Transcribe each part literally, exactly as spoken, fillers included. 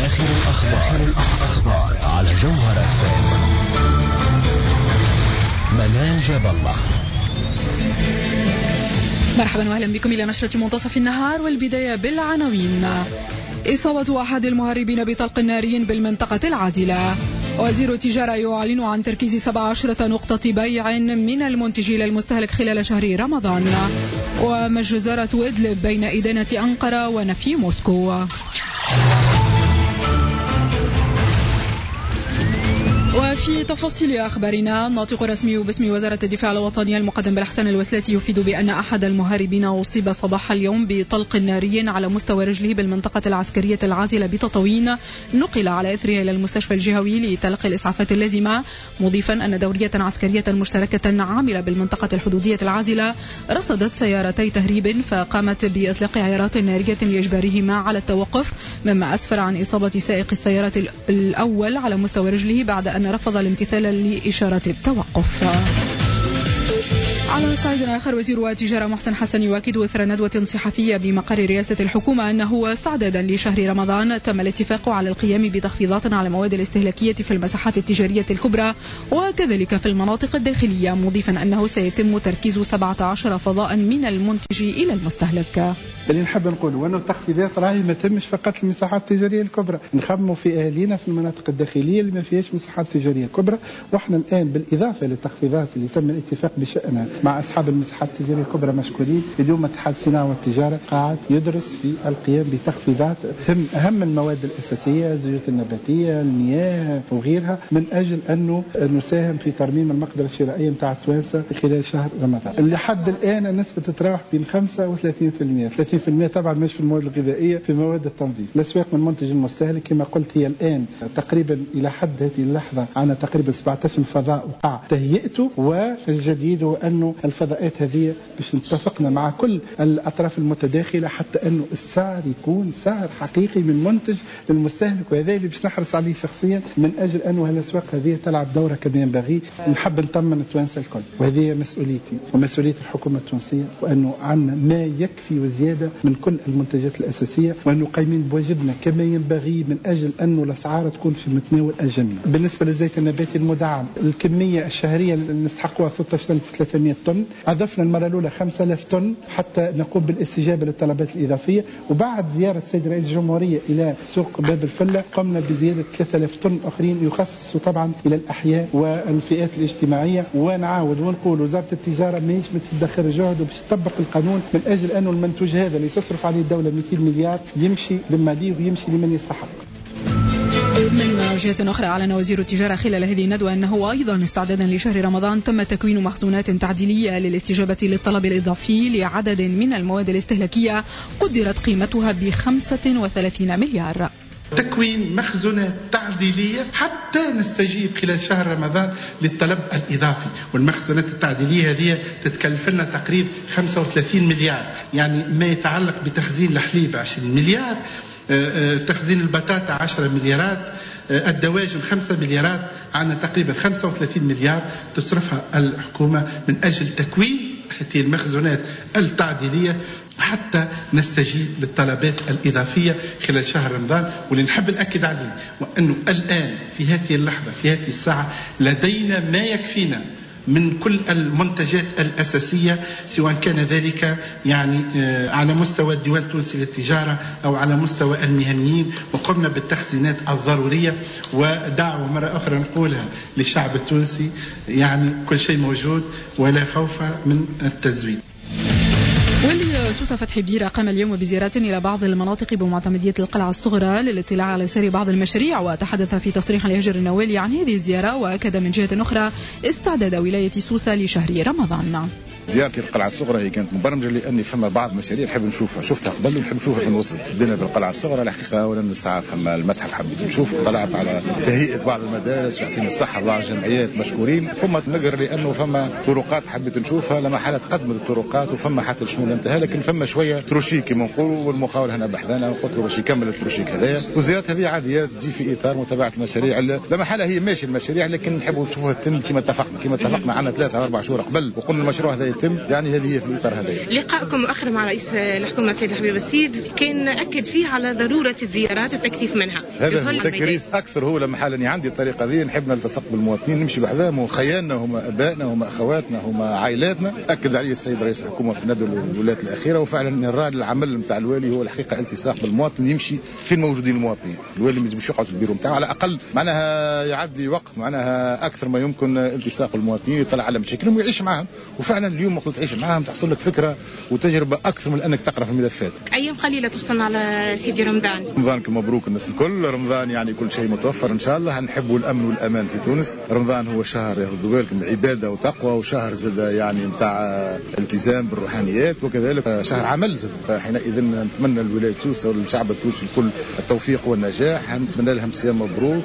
آخر الأخبار, الأخبار على جوهر اف ام. منال جاب الله. مرحبا واهلا بكم إلى نشرة منتصف النهار، والبداية بالعناوين. إصابة أحد المهربين بطلق ناري بالمنطقة العازلة. وزير التجارة يعلن عن تركيز سبع عشرة نقطة بيع من المنتج إلى المستهلك خلال شهر رمضان. ومجزرة إدلب بين إدانة أنقرة ونفي موسكو. وفي تفاصيل أخبارنا، الناطق الرسمي باسم وزارة الدفاع الوطني المقدم بالحسن الوسلاتي يفيد بأن أحد المهربين أصيب صباح اليوم بطلق ناري على مستوى رجله بالمنطقة العسكرية العازلة بتطاوين، نقل على إثرها إلى المستشفى الجهوي لتلقي الإسعافات اللازمة، مضيفا أن دورية عسكرية مشتركة عاملة بالمنطقة الحدودية العازلة رصدت سيارتي تهريب فقامت بإطلاق عيارات نارية لإجبارهما على التوقف، مما أسفر عن إصابة سائق السيارة الأول على مستوى رجله بعد أن رفض الامتثال لإشارة التوقف. على صعيد آخر، وزير التجارة محسن حسن يؤكد إثر ندوة صحفية بمقر رئاسة الحكومة أنه استعدادا لشهر رمضان تم الاتفاق على القيام بتخفيضات على المواد الاستهلاكية في المساحات التجارية الكبرى وكذلك في المناطق الداخلية، مضيفا أنه سيتم تركيز سبعة عشر فضاء من المنتج إلى المستهلك. اللي نحب نقوله وأنه التخفيضات راهي ما تمش فقط المساحات التجارية الكبرى، نخموا في أهالينا في المناطق الداخلية اللي ما فيهاش مساحات تجارية كبرى، وإحنا الآن بالإضافة للتخفيضات اللي تم الاتفاق بشأنها مع أصحاب المساحات التجارية الكبرى مشكورين. اليوم اتحاد الصناعة والتجارة قاعد يدرس في القيام بتخفيضات هم أهم المواد الأساسية، الزيوت النباتية، المياه وغيرها، من أجل أنه نساهم في ترميم المقدرة الشرائية متاع التوانسة خلال شهر رمضان. لحد الآن النسبة تتراوح بين خمسة وثلاثين بالمئة، ثلاثين بالمئة طبعا مش في المواد الغذائية، في مواد التنظيف. الأسواق من منتج المستهلك كما قلت هي الآن تقريبا إلى حد هذه اللحظة عنا تقريبا سبعة عشر فضاء وقع تهيئته، والجديد هو أنه الفضاءات هذه باش نتفقنا مع كل الأطراف المتداخلة حتى أنه السعر يكون سعر حقيقي من منتج للمستهلك، وهذا اللي باش نحرص عليه شخصيا من أجل أنه الأسواق هذه تلعب دورة كما ينبغي. نحب نطمن التوانسة الكل، وهذه مسؤوليتي ومسؤولية الحكومة التونسية، وأنه عندنا ما يكفي وزيادة من كل المنتجات الأساسية، وأنه قايمين بواجبنا كما ينبغي من أجل أنه الأسعار تكون في متناول الجميع. بالنسبة للزيت النباتي المدعم، الكمية الشهرية اللي نستحقها ستة عشر ألف وثلاثمئة طن، أضفنا المرة الأولى خمسة آلاف طن حتى نقوم بالاستجابة للطلبات الإضافية، وبعد زيارة السيد رئيس الجمهورية إلى سوق باب الفلة قمنا بزيادة ثلاثة آلاف طن آخرين يخصصوا طبعا إلى الأحياء والفئات الاجتماعية. ونعاود ونقول وزارة التجارة ماهيش متدخل جهد وباش تطبق القانون من أجل أنه المنتوج هذا اللي تصرف عليه الدولة مئتين مليار يمشي للمالي ويمشي لمن يستحق. من جهة أخرى، أعلن وزير التجارة خلال هذه الندوة أنه أيضا استعدادا لشهر رمضان تم تكوين مخزونات تعديلية للاستجابة للطلب الإضافي لعدد من المواد الاستهلاكية قدرت قيمتها ب خمسة وثلاثين مليار. تكوين مخزونات تعديلية حتى نستجيب خلال شهر رمضان للطلب الإضافي، والمخزونات التعديلية هذه تتكلف لنا تقريبا خمسة وثلاثين مليار، يعني ما يتعلق بتخزين الحليب عشرين مليار، تخزين البطاطا عشرة مليارات، الدواجن خمسة مليارات، عندنا تقريبا خمسة وثلاثين مليار تصرفها الحكومة من أجل تكوين هذه المخزونات التعديلية حتى نستجيب للطلبات الإضافية خلال شهر رمضان. واللي نحب نأكد عليه وأنه الآن في هذه اللحظة في هذه الساعة لدينا ما يكفينا من كل المنتجات الأساسية، سواء كان ذلك يعني على مستوى الديوان التونسي للتجارة أو على مستوى المهنيين، وقمنا بالتخزينات الضرورية. ودعوة مرة أخرى نقولها للشعب التونسي، يعني كل شيء موجود ولا خوف من التزويد. واللي سوسة فتحي بيرة قام اليوم بزيارات إلى بعض المناطق بمعتمدية القلعة الصغرى للاطلاع على سير بعض المشاريع، وتحدث في تصريح لهجر النوالي عن هذه الزيارة، وأكد من جهة أخرى استعداد ولاية سوسة لشهر رمضان. زيارتي القلعة الصغرى هي كانت مبرمجة لأني فما بعض مشاريع نحب نشوفها، شفتها قبل ونحب نشوفها في الوسط. بدينا بالقلعة الصغرى الحقيقة، أولا الساعة فما المتحف حبيت نشوف، طلعت على تهيئة بعض المدارس ويعطيني الصحة بعض الجمعيات مشكورين. ثم نقر لأنه فما طرقات حبيت نشوفها، لما حالة قدمت الطرقات وفما حتى شنو انتهى، لكن فما شويه تروشيك كما نقولوا، والمخاول هنا بحذانا وقلت له باش يكمل التروشيك هذايا. والزيارات هذه عاديه تجي في اطار متابعه المشاريع، لا محالة هي ماشي المشاريع، لكن نحبوا نشوفوها تتم كما اتفقنا كما اتفقنا عنا ثلاثة أربع شهور قبل وقلنا المشروع هذا يتم، يعني هذه هي في الاطار هذا. لقائكم مؤخرا مع رئيس الحكومه السيد الحبيب السيد كان اكد فيه على ضروره الزيارات والتكثيف منها. هذا هو تكريس اكثر، هو لما حال اني عندي الطريقه ذي نحب نلتصق بالمواطنين، نمشي بحذاهم، خيالنا هما ابائنا هما اخواتنا هما عائلاتنا. اكد عليه السيد رئيس الحكومه في ندوه الولايات الاخيره، وفعلا نرى العمل نتاع الوالي هو الحقيقه التصاق بالمواطن، يمشي فين موجودين المواطنين. الوالي ما يجيبش يقعد في البيرو نتاعو، على الاقل معناها يعدي وقت معناها اكثر ما يمكن التصاق المواطنين، يطلع على مشاكلهم ويعيش معهم. وفعلا اليوم وقت تعيش معهم تحصل لك فكره وتجربه اكثر من انك تقرا في الملفات. ايام قليله توصلنا على سيدي رمضان. رمضانكم مبروك الناس الكل. رمضان يعني كل شيء متوفر ان شاء الله. نحبوا الامن والامان في تونس. رمضان هو شهر يرضوا بالكم عباده وتقوى، وشهر زاد يعني نتاع التزام بالروحانيات، وكذلك شهر عمل زاد. فحينئذ نتمنى الولايه سوسه والشعب التونسي الكل التوفيق والنجاح، نتمنى لهم صيام مبروك.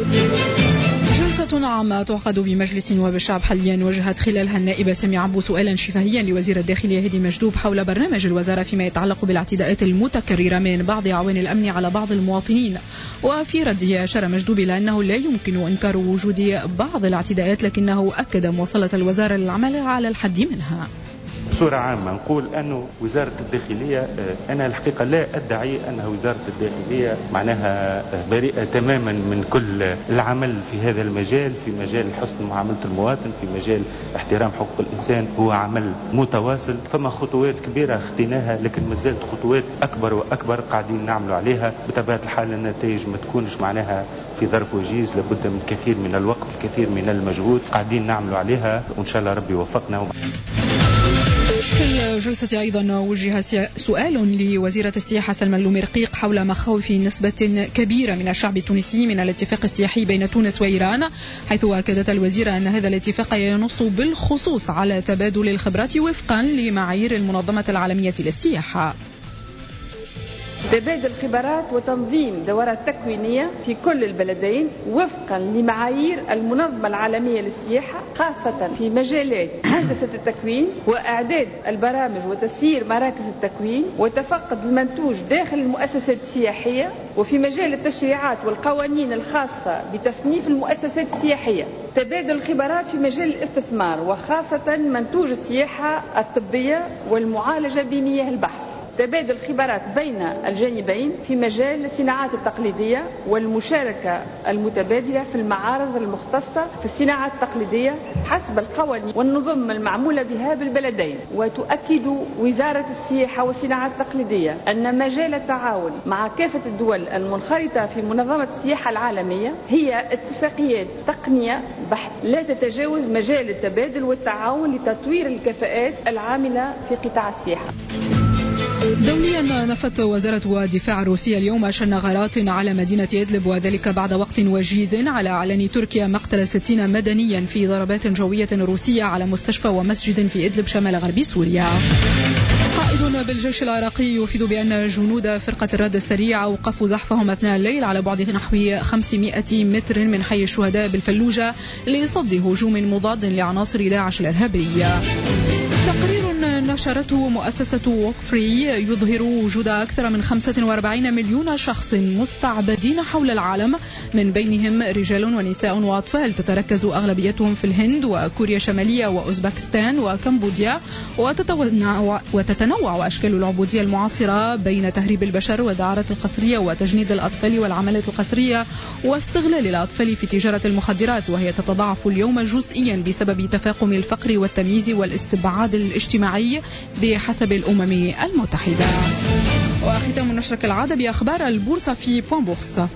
جلسة عامة تعقد بمجلس نواب الشعب حاليا وجهت خلالها النائبة سامية عبو سؤالا شفهيا لوزير الداخلية هدي مجدوب حول برنامج الوزارة فيما يتعلق بالاعتداءات المتكررة من بعض أعوان الأمن على بعض المواطنين. وفي رده أشار مجدوب إلى أنه لا يمكن إنكار وجود بعض الاعتداءات، لكنه أكد مواصلة الوزارة للعمل على الحد منها. بصورة عامة نقول أنه وزارة الداخلية، أنا الحقيقة لا أدعي أن وزارة الداخلية معناها بريئة تماما من كل العمل في هذا المجال، في مجال حسن معاملة المواطن، في مجال احترام حقوق الإنسان. هو عمل متواصل، فما خطوات كبيرة اخذناها، لكن ما زالت خطوات أكبر وأكبر قاعدين نعملوا عليها. بطبيعة الحال النتائج ما تكونش معناها في ظرف وجيز، لابد من كثير من الوقت، كثير من المجهود قاعدين نعملوا عليها، وإن شاء الله ربي يوفقنا. في الجلسة أيضا وجه سؤال لوزيرة السياحة سلمى اللومرقيق حول مخاوف نسبة كبيرة من الشعب التونسي من الاتفاق السياحي بين تونس وإيران، حيث أكدت الوزيرة أن هذا الاتفاق ينص بالخصوص على تبادل الخبرات وفقا لمعايير المنظمة العالمية للسياحة. تبادل خبرات وتنظيم دورات تكوينية في كل البلدين وفقا لمعايير المنظمة العالمية للسياحة، خاصة في مجالات هندسة التكوين وإعداد البرامج وتسيير مراكز التكوين وتفقد المنتوج داخل المؤسسات السياحية، وفي مجال التشريعات والقوانين الخاصة بتصنيف المؤسسات السياحية. تبادل الخبرات في مجال الاستثمار وخاصة منتوج السياحة الطبية والمعالجة بمياه البحر. تبادل الخبرات بين الجانبين في مجال الصناعات التقليدية والمشاركة المتبادلة في المعارض المختصة في الصناعات التقليدية حسب القوانين والنظم المعمولة بها بالبلدين. وتؤكد وزارة السياحة والصناعات التقليدية أن مجال التعاون مع كافة الدول المنخرطة في منظمة السياحة العالمية هي اتفاقيات تقنية بحت لا تتجاوز مجال التبادل والتعاون لتطوير الكفاءات العاملة في قطاع السياحة. دوليا، نفت وزارة الدفاع الروسية اليوم شن غارات على مدينة إدلب، وذلك بعد وقت وجيز على إعلان تركيا مقتل ستين مدنيا في ضربات جوية روسية على مستشفى ومسجد في إدلب شمال غرب سوريا. قائد بالجيش العراقي يفيد بأن جنود فرقة الرد السريع أوقفوا زحفهم أثناء الليل على بعد نحو خمسمائة متر من حي الشهداء بالفلوجة لصد هجوم مضاد لعناصر داعش الإرهابية. تقرير نشرته مؤسسة ووك فري يظهر وجود أكثر من خمسة وأربعين مليون شخص مستعبدين حول العالم، من بينهم رجال ونساء وأطفال، تتركز أغلبيتهم في الهند وكوريا الشمالية وأوزبكستان وكمبوديا. وتتنوع, وتتنوع أشكال العبودية المعاصرة بين تهريب البشر والدعارة القسرية وتجنيد الأطفال والعمالة القسرية واستغلال الأطفال في تجارة المخدرات، وهي تتضاعف اليوم جزئيا بسبب تفاقم الفقر والتمييز والاستبعاد الاجتماعي بحسب الأمم المتحدة. وختام النشرة كالعادة بأخبار البورصة في بوان بورصة.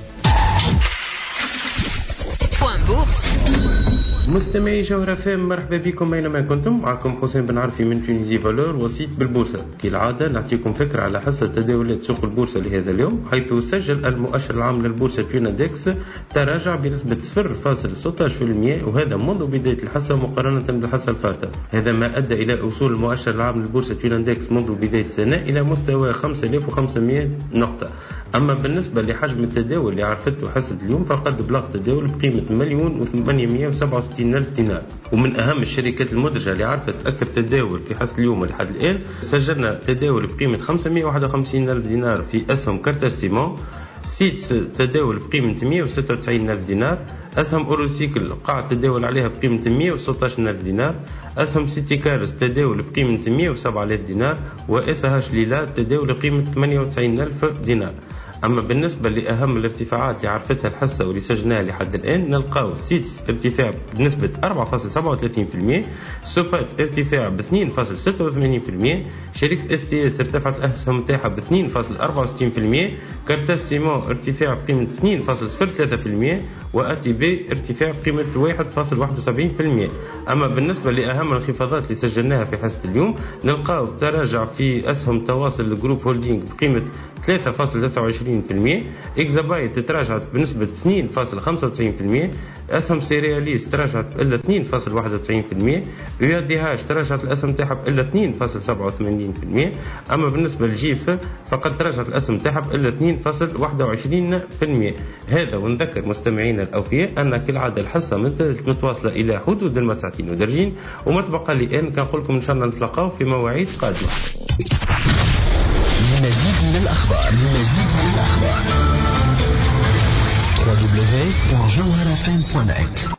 مستمعي جوهرة فام، مرحبا بكم اينما كنتم. معكم حسين بن عرفي من تونيزي فالور، وسيط بالبورصة. كالعادة نعطيكم فكرة على حصة تداولات سوق البورصة لهذا اليوم، حيث سجل المؤشر العام للبورصة تونيندكس تراجع بنسبة صفر فاصلة ستة عشر بالمئة، وهذا منذ بداية الحصة مقارنة بالحصة الفاتة. هذا ما أدى إلى وصول المؤشر العام للبورصة تونيندكس منذ بداية السنة إلى مستوى خمسة آلاف وخمسمائة نقطة. أما بالنسبة لحجم التداول اللي عرفته حصة اليوم، فقد بلغ تداول بقيمة مليون وثمانمائة وسبعة وستين وستين ألف دينار. ومن أهم الشركات المدرجة اللي عرفت أكثر تداول في حصة اليوم لحد الآن، سجلنا تداول بقيمة خمسمائة وواحد وخمسين ألف دينار في أسهم كارتاج سيمون، سيتس تداول بقيمة مائة وستة وتسعين ألف دينار، أسهم أوروسيكل قاعد تداول عليها بقيمة مائة وستة عشر ألف دينار، أسهم سيتي كارس تداول بقيمة مائة وسبعة آلاف دينار، وإس هاش ليلا تداول بقيمة ثمانية وتسعين ألف دينار. أما بالنسبة لأهم الارتفاعات اللي عرفتها الحصة واللي سجلناها لحد الآن، نلقاو سيتس ارتفاع بنسبة أربعة فاصلة سبعة وثلاثين بالمئة، سوبات ارتفاع ب اثنين فاصلة ستة وثمانين بالمئة، شركة اس تي اس ارتفعت الأسهم نتاعها ب اثنين فاصلة أربعة وستين بالمئة، كارتاج سيمون ارتفاع بقيمة اثنين فاصلة صفر ثلاثة بالمئة، وأتي بي ارتفاع بقيمة واحد فاصلة واحد وسبعين بالمئة. أما بالنسبة لأهم الانخفاضات اللي سجلناها في حصة اليوم، نلقاو تراجع في أسهم تواصل الجروب هولدينج بقيمة ثلاثة فاصلة ثلاثة وعشرين بالمئة، إكزابايت تراجعت بنسبة اثنين فاصلة خمسة وتسعين بالمئة، أسهم سيرياليس تراجعت إلا اثنين فاصلة واحد وتسعين بالمئة، ريال دي هاش تراجعت الأسهم تاعها إلا اثنين فاصلة سبعة وثمانين بالمئة. أما بالنسبة للجيف فقد تراجعت الأسهم تاعها إلا اثنين فاصلة واحد وعشرين بالمئة. هذا ونذكر مستمعينا الأوفياء أن كالعادة الحصة متواصلة إلى حدود المساعتين ودرجين، وما تبقى لي الآن كنقول لكم إن شاء الله نتلاقاو في مواعيد قادمة. لمزيد من الأخبار لمزيد من الأخبار دبليو دبليو دبليو دوت جوهرة إف إم دوت نت.